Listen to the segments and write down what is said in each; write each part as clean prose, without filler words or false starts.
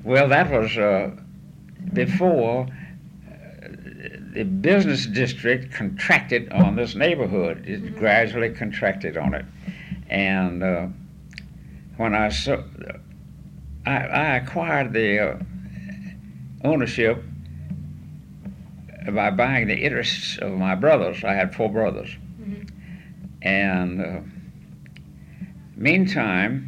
Well, that was before the business district contracted on this neighborhood. It gradually contracted on it. And when I acquired the ownership by buying the interests of my brothers. I had 4 brothers. And meantime,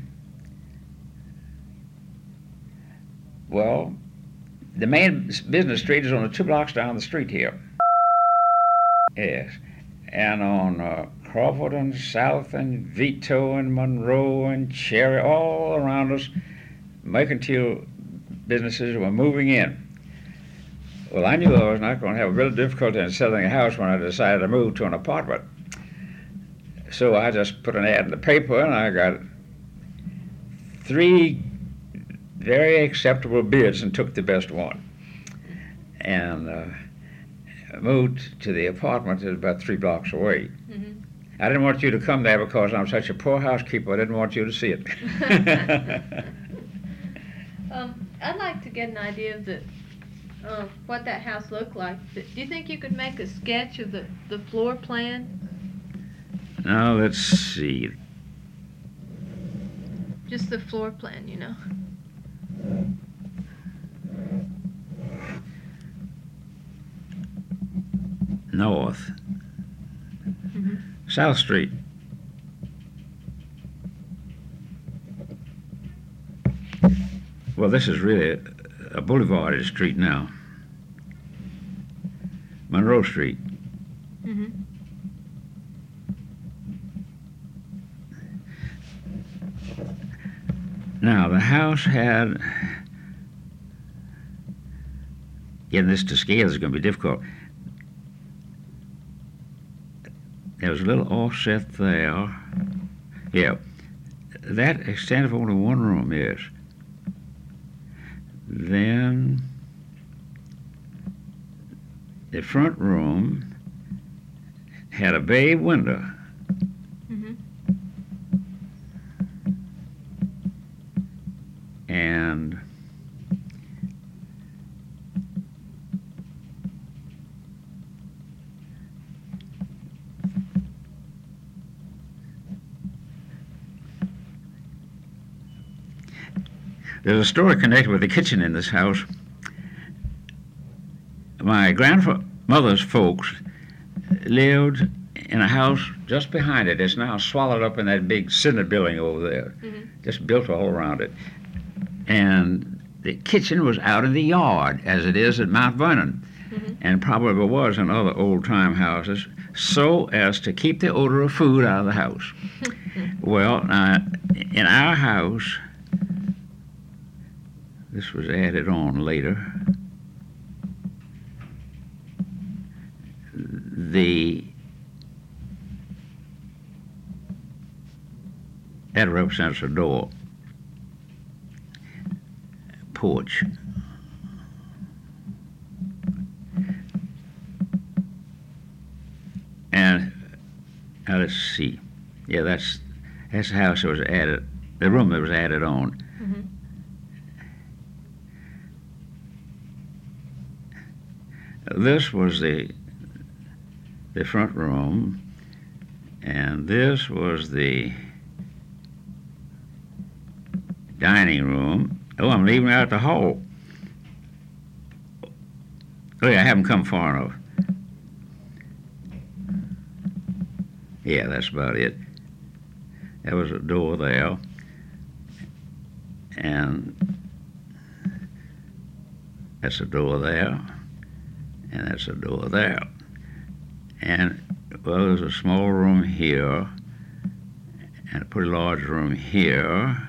well, the main business street is on the 2 blocks down the street here. Yes. And on Crawford and South and Vito and Monroe and Cherry, all around us, mercantile businesses were moving in. Well, I knew I was not going to have a real difficulty in selling a house when I decided to move to an apartment. So I just put an ad in the paper, and I got 3 very acceptable bids and took the best one. And moved to the apartment that was about 3 blocks away. I didn't want you to come there because I'm such a poor housekeeper. I didn't want you to see it. I'd like to get an idea of what that house looked like. Do you think you could make a sketch of the floor plan? Now, let's see. Just the floor plan, you know. North. South Street. Well, this is really a boulevarded street now. Monroe Street. Now, the house had, getting this to scale is going to be difficult. There was a little offset there. Yeah, that extent of only 1 room is. Then the front room had a bay window. And there's a story connected with the kitchen in this house. My grandmother's folks lived in a house just behind it. It's now swallowed up in that big cinder building over there, just built all around it. And the kitchen was out in the yard, as it is at Mount Vernon, and probably was in other old-time houses, so as to keep the odor of food out of the house. Well, in our house, this was added on later, that represents a door. Porch. And now let's see. Yeah, that's the house that was added, the room that was added on. This was the front room, and this was the dining room. Oh, I'm leaving out the hall. Oh, yeah, I haven't come far enough. Yeah, that's about it. There was a door there. And that's a door there. And that's a door there. And, well, there's a small room here and a pretty large room here.